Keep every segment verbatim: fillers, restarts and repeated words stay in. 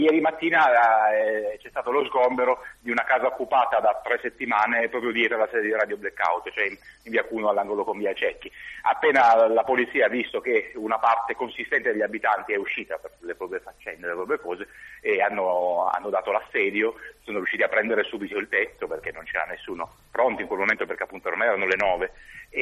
Ieri mattina eh, c'è stato lo sgombero di una casa occupata da tre settimane proprio dietro la sede di Radio Blackout, cioè in, in via Cuneo all'angolo con via Cecchi. Appena la polizia ha visto che una parte consistente degli abitanti è uscita per le proprie faccende, le proprie cose, e hanno, hanno dato l'assedio, sono riusciti a prendere subito il tetto perché non c'era nessuno pronto in quel momento, perché appunto ormai erano le nove,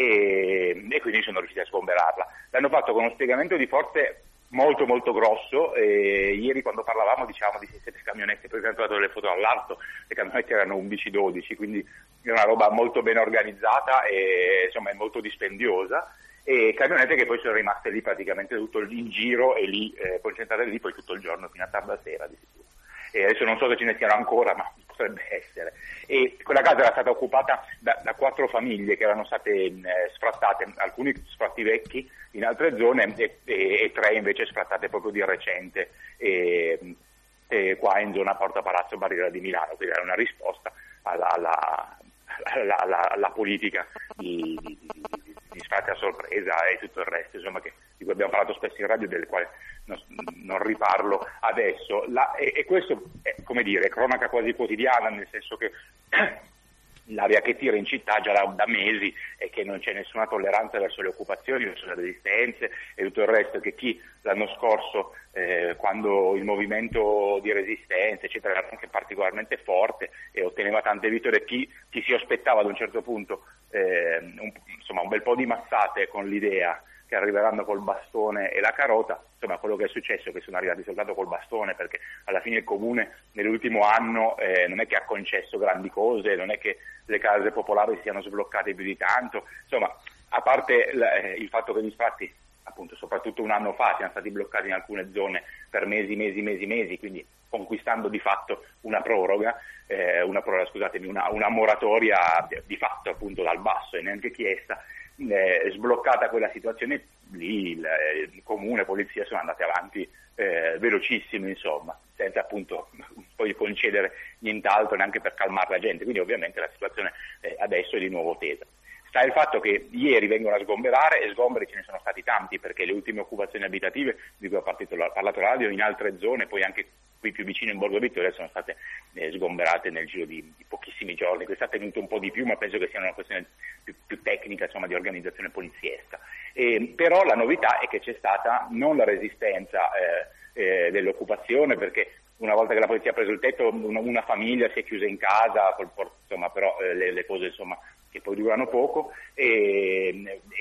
e, e quindi sono riusciti a sgomberarla. L'hanno fatto con uno spiegamento di forze molto molto grosso, e ieri quando parlavamo dicevamo di sette camionette, poi abbiamo trovato delle foto all'alto, le camionette erano undici dodici, quindi è una roba molto ben organizzata e insomma è molto dispendiosa, e camionette che poi sono rimaste lì praticamente tutto il in giro e lì eh, concentrate lì poi tutto il giorno fino a tarda sera di sicuro. E adesso non so se ce ne siano ancora, ma potrebbe essere. E quella casa era stata occupata da, da quattro famiglie che erano state eh, sfrattate, alcuni sfratti vecchi in altre zone e, e, e tre invece sfrattate proprio di recente e, e qua in zona Porta Palazzo Barriera di Milano, quindi era una risposta alla, alla, alla, alla, alla politica di, di, di, di sfratti a sorpresa e tutto il resto, insomma, che, di cui abbiamo parlato spesso in radio, del quale non, non riparlo adesso. La, e, e questo è, come dire, è cronaca quasi quotidiana, nel senso che l'aria che tira in città già da, da mesi è che non c'è nessuna tolleranza verso le occupazioni, verso le resistenze e tutto il resto, che chi l'anno scorso, eh, quando il movimento di resistenza eccetera era anche particolarmente forte e otteneva tante vittorie, chi, chi si aspettava ad un certo punto eh, un, insomma, un bel po' di mazzate con l'idea che arriveranno col bastone e la carota, insomma quello che è successo è che sono arrivati soltanto col bastone, perché alla fine il Comune nell'ultimo anno eh, non è che ha concesso grandi cose, non è che le case popolari si siano sbloccate più di tanto, insomma a parte l- eh, il fatto che gli sfratti appunto soprattutto un anno fa siano stati bloccati in alcune zone per mesi, mesi, mesi, mesi, quindi conquistando di fatto una proroga, eh, una proroga scusatemi, una, una moratoria di fatto appunto dal basso e neanche chiesta. Eh, sbloccata quella situazione lì il, il comune, polizia sono andate avanti eh, velocissimo, insomma, senza appunto poi concedere nient'altro neanche per calmare la gente, quindi ovviamente la situazione eh, adesso è di nuovo tesa. Sta il fatto che ieri vengono a sgomberare, e sgomberi ce ne sono stati tanti, perché le ultime occupazioni abitative di cui ha partito, parlato la radio in altre zone, poi anche qui più vicino in Borgo Vittoria, sono state eh, sgomberate nel giro di, di pochissimi giorni. Questa ha tenuto un po' di più, ma penso che sia una questione più, più tecnica, insomma, di organizzazione poliziesca. E, però la novità è che c'è stata non la resistenza eh, eh, dell'occupazione, perché una volta che la polizia ha preso il tetto una, una famiglia si è chiusa in casa, col, insomma, però eh, le, le cose insomma che poi durano poco, e,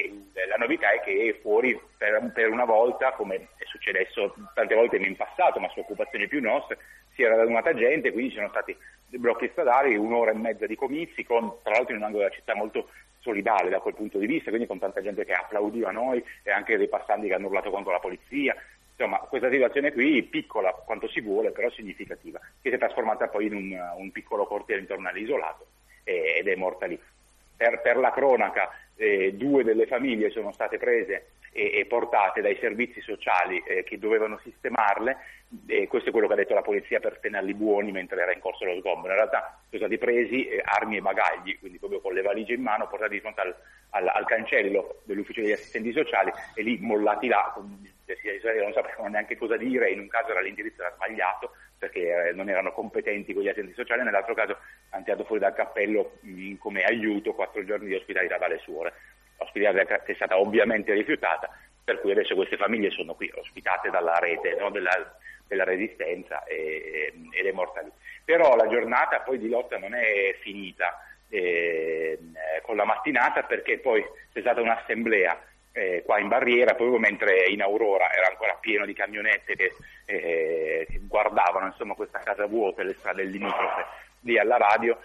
e la novità è che fuori per, per una volta, come è successo tante volte in passato, ma su occupazioni più nostre, si era radunata gente, quindi ci sono stati blocchi stradali, un'ora e mezza di comizi, con tra l'altro in un angolo della città molto solidale da quel punto di vista, quindi con tanta gente che applaudiva noi e anche dei passanti che hanno urlato contro la polizia. Insomma, questa situazione qui, piccola quanto si vuole, però significativa, che si è trasformata poi in un, un piccolo quartiere intorno all'isolato eh, ed è morta lì. Per, per la cronaca, eh, due delle famiglie sono state prese e, e portate dai servizi sociali eh, che dovevano sistemarle, e questo è quello che ha detto la polizia per tenerli buoni mentre era in corso lo sgombero. In realtà sono stati presi eh, armi e bagagli, quindi proprio con le valigie in mano, portati di fronte al, al, al cancello dell'ufficio degli assistenti sociali e lì mollati là, con, non sapevano neanche cosa dire, in un caso era l'indirizzo era sbagliato perché eh, non erano competenti con gli assistenti sociali, nell'altro caso hanno tirato fuori dal cappello mh, come aiuto quattro giorni di ospitalità dalle suore, ospitalità che è stata ovviamente rifiutata, per cui adesso queste famiglie sono qui ospitate dalla rete, no, della, della resistenza e, ed è morta lì. Però la giornata poi di lotta non è finita eh, con la mattinata, perché poi c'è stata un'assemblea Eh, qua in Barriera, proprio mentre in Aurora era ancora pieno di camionette che, eh, che guardavano insomma questa casa vuota e le strade limitrofe lì alla radio,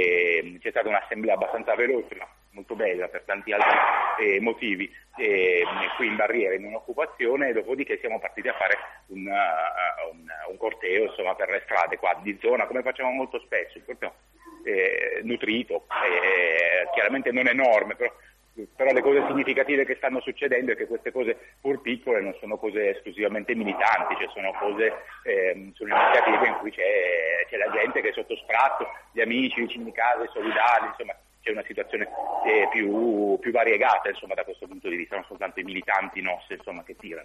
e c'è stata un'assemblea abbastanza veloce, ma molto bella per tanti altri eh, motivi, eh, qui in Barriera in un'occupazione, e dopodiché siamo partiti a fare un, uh, un, un corteo insomma per le strade qua di zona, come facciamo molto spesso, il corteo eh, nutrito, eh, chiaramente non enorme, però però le cose significative che stanno succedendo è che queste cose pur piccole non sono cose esclusivamente militanti, cioè sono cose, eh, sono iniziative in cui c'è, c'è la gente che è sotto sfratto, gli amici, i vicini di casa, i solidali, insomma c'è una situazione eh, più, più variegata insomma da questo punto di vista, non soltanto i militanti nostri insomma che tirano.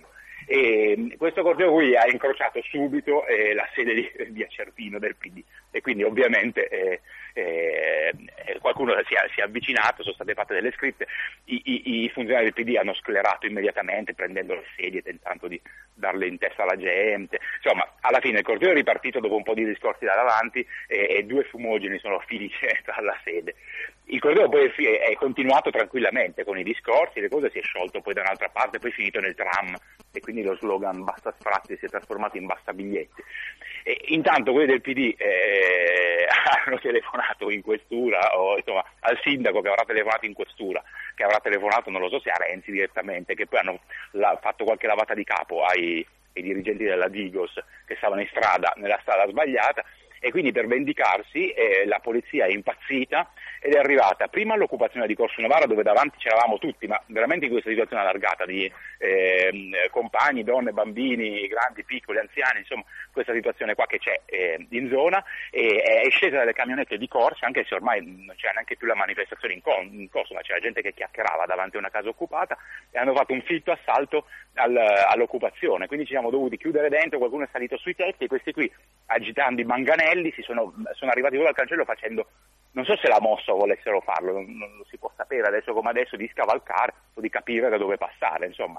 E questo corteo qui ha incrociato subito eh, la sede di via Cervino del P D e quindi ovviamente eh, eh, qualcuno si è, si è avvicinato, sono state fatte delle scritte, I, i, i funzionari del P D hanno sclerato immediatamente prendendo le sedie, tentando di darle in testa alla gente, insomma alla fine il corteo è ripartito dopo un po' di discorsi da davanti e, e due fumogeni sono finiti dalla sede. Il corteo poi è continuato tranquillamente con i discorsi, le cose si è sciolto poi da un'altra parte, poi è finito nel tram e quindi lo slogan basta sfratti si è trasformato in basta biglietti. E intanto quelli del P D eh, hanno telefonato in questura o insomma al sindaco che avrà telefonato in questura, che avrà telefonato non lo so se a Renzi direttamente, che poi hanno la, fatto qualche lavata di capo ai, ai dirigenti della Digos che stavano in strada, nella strada sbagliata. E quindi per vendicarsi eh, la polizia è impazzita ed è arrivata prima all'occupazione di Corso Novara dove davanti c'eravamo tutti, ma veramente in questa situazione allargata di eh, compagni, donne, bambini, grandi, piccoli, anziani, insomma questa situazione qua che c'è eh, in zona, e è scesa dalle camionette di corsa, anche se ormai non c'era neanche più la manifestazione in, co- in corso, ma c'era gente che chiacchierava davanti a una casa occupata e hanno fatto un fitto assalto al, all'occupazione, quindi ci siamo dovuti chiudere dentro, qualcuno è salito sui tetti e questi qui agitando i manganelli si sono, sono arrivati fuori dal cancello facendo, non so se la mossa volessero farlo, non, non lo si può sapere adesso come adesso, di scavalcare o di capire da dove passare, insomma.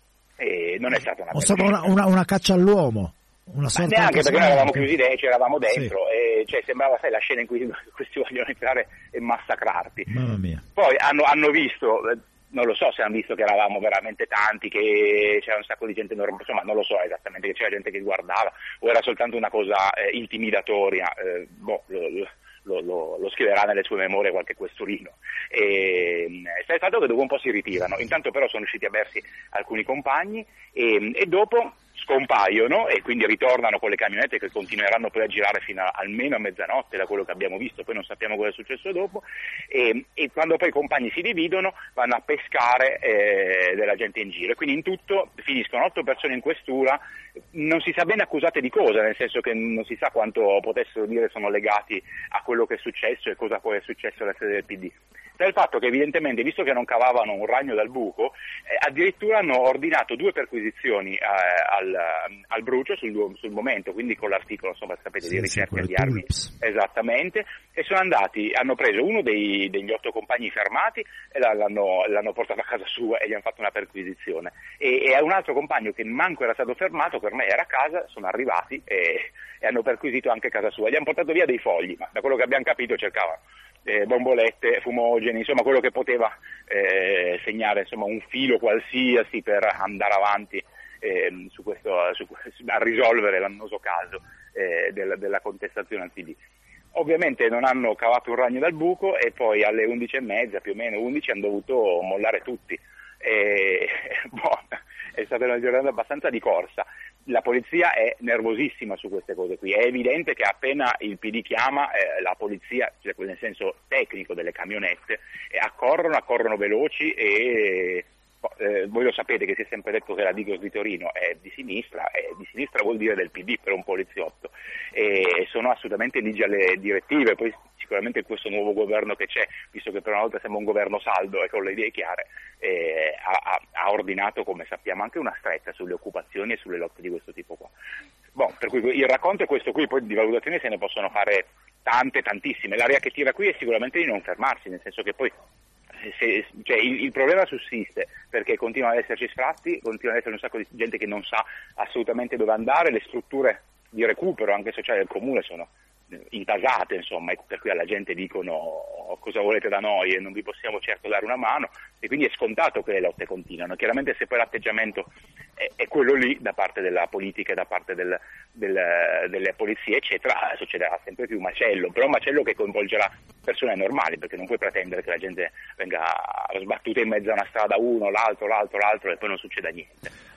E non è stata una, una, una, una caccia all'uomo, una sorta neanche perché noi eravamo chiusi dentro, c'eravamo dentro, sì. E cioè sembrava sai la scena in cui questi vogliono entrare e massacrarti. Mamma mia. Poi hanno, hanno visto, non lo so se hanno visto che eravamo veramente tanti, che c'era un sacco di gente normale, insomma non lo so esattamente, che c'era gente che guardava o era soltanto una cosa eh, intimidatoria, eh, boh, lo, lo, lo, lo scriverà nelle sue memorie qualche questurino. E, sta il fatto che dopo un po' si ritirano, intanto però sono riusciti a bersi alcuni compagni e, e dopo scompaiono e quindi ritornano con le camionette che continueranno poi a girare fino a, almeno a mezzanotte da quello che abbiamo visto, poi non sappiamo cosa è successo dopo e, e quando poi i compagni si dividono vanno a pescare eh, della gente in giro e quindi in tutto finiscono otto persone in questura, non si sa bene accusate di cosa, nel senso che non si sa quanto potessero dire sono legati a quello che è successo e cosa poi è successo alla sede del P D. Sta il fatto che evidentemente, visto che non cavavano un ragno dal buco, eh, addirittura hanno ordinato due perquisizioni eh, al, al brucio sul, sul momento, quindi con l'articolo, insomma, sapete, sì, di ricerca di armi, esattamente, e sono andati, hanno preso uno dei, degli otto compagni fermati e l'hanno, l'hanno portato a casa sua e gli hanno fatto una perquisizione. E, e a un altro compagno che manco era stato fermato, per me era a casa, sono arrivati e, e hanno perquisito anche casa sua. Gli hanno portato via dei fogli, ma da quello che abbiamo capito cercavano Eh, bombolette, fumogeni, insomma quello che poteva eh, segnare insomma un filo qualsiasi per andare avanti eh, su questo, su, a risolvere l'annoso caso eh, del, della contestazione al P D. Ovviamente non hanno cavato un ragno dal buco e poi alle undici e mezza, più o meno undici, hanno dovuto mollare tutti. E, boh, è stata una giornata abbastanza di corsa. La polizia è nervosissima su queste cose qui, è evidente che appena il P D chiama eh, la polizia, cioè nel senso tecnico delle camionette, eh, accorrono, accorrono veloci e eh, voi lo sapete che si è sempre detto che la Digos di Torino è di sinistra, e di sinistra vuol dire del P D per un poliziotto, e sono assolutamente ligi alle direttive, poi sicuramente questo nuovo governo che c'è, visto che per una volta sembra un governo saldo e con le idee chiare, eh, ha, ha ordinato, come sappiamo, anche una stretta sulle occupazioni e sulle lotte di questo tipo qua. Bon, per cui il racconto è questo qui, poi di valutazioni se ne possono fare tante, tantissime. L'area che tira qui è sicuramente di non fermarsi, nel senso che poi Se, cioè, il, il problema sussiste perché continuano ad esserci sfratti, continua ad essere un sacco di gente che non sa assolutamente dove andare, le strutture di recupero anche sociali del comune sono intasate, insomma, per cui alla gente dicono cosa volete da noi e non vi possiamo certo dare una mano, e quindi è scontato che le lotte continuano. Chiaramente se poi l'atteggiamento è, è quello lì da parte della politica e da parte del, del, delle polizie eccetera, succederà sempre più macello, però un macello che coinvolgerà persone normali, perché non puoi pretendere che la gente venga sbattuta in mezzo a una strada, uno, l'altro, l'altro, l'altro e poi non succeda niente.